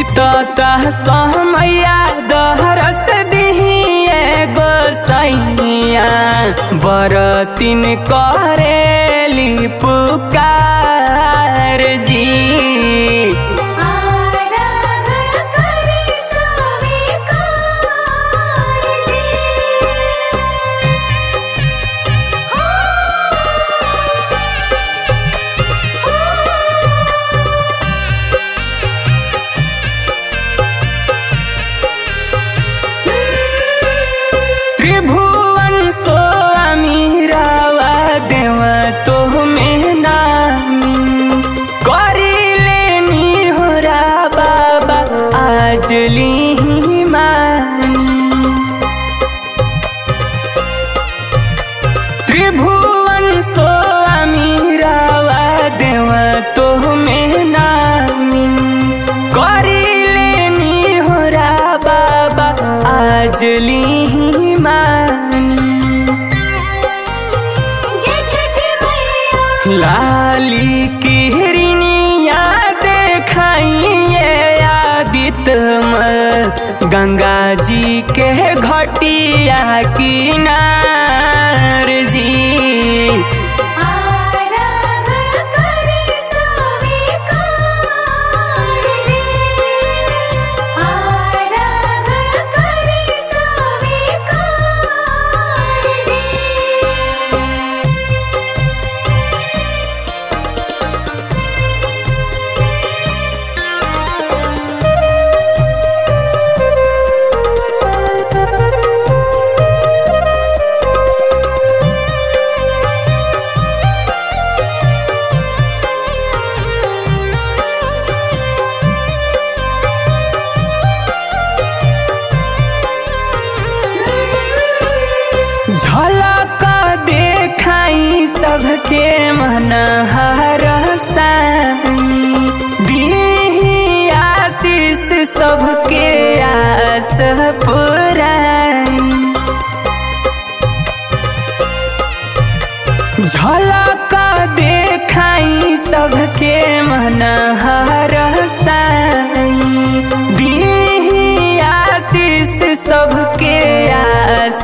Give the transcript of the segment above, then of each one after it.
बीतता समया दहरस दिहिए गोसैया बरतिन करेली पुकार जी। त्रिभुवन स्वामी रावा देव तोहमें नामी करिले निहोरा बाबा आज लीही मानी। त्रिभुवन स्वामी रावा देव तोहमें नामी करिले निहोरा बाबा आज लीही लाली किरनिया देखाइए आदित्य गंगा जी के घटिया किनार जी। झलक देखाई सबके मन हरसाई दीही आशीष सबके आस पुराई। झलक देखाई सबके मन हरसाई दीही आशीष सबके आस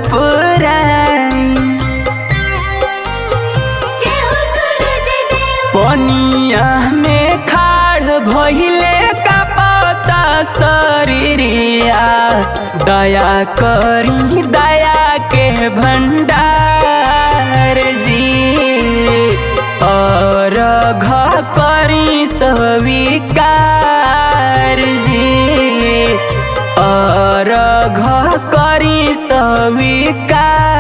पनिया में खाड़ भइले का पता शरीरिया दया करी दया के भंडार जी। और घ करी स्वीकार जी और घ करी स्वीकार।